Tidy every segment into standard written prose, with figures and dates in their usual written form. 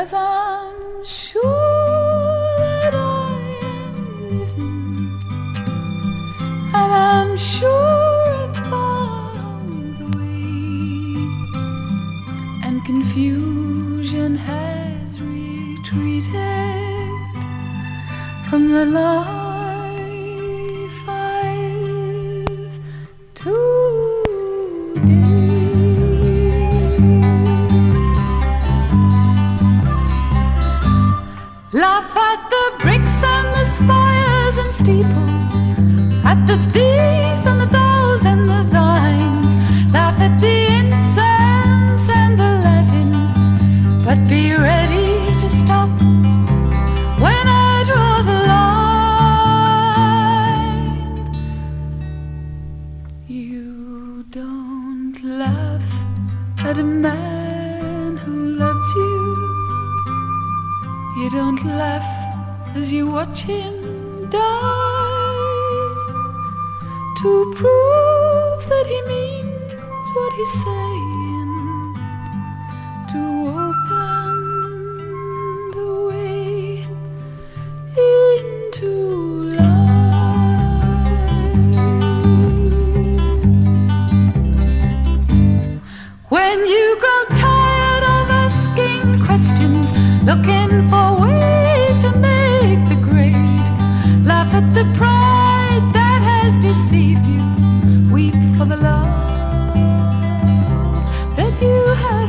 'Cause I'm sure that I am living, and I'm sure I've found the way, and confusion has retreated from the life I've today. Laugh at the bricks and the spires and steeples, at the these and the thous and the thines. Laugh at the incense and the Latin, but be ready to stop when I draw the line. You don't laugh at a man who loves you. You don't laugh as you watch him die, to prove that he means what he's saying, to open the way into life. When you grow tired of asking questions, looking for ways to make the grade, laugh at the pride that has deceived you, weep for the love that you have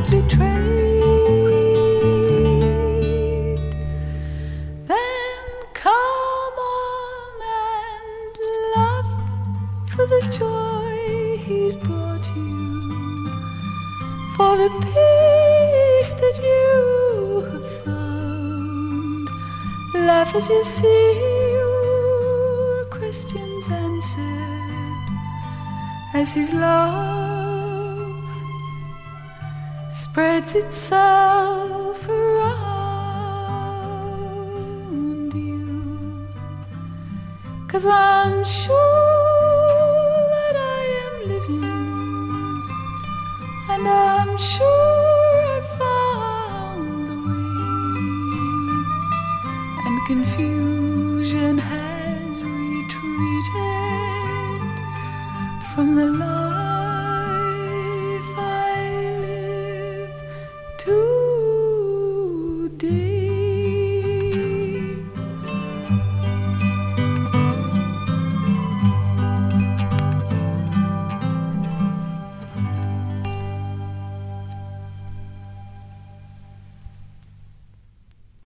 betrayed. Then come on and laugh for the joy he's brought you, for the peace that you have found. Laugh as you see your questions answered, as his love spreads itself around you. 'Cause I'm sure that I am living, and I'm sure I've found the way, and confusion has retreated from the light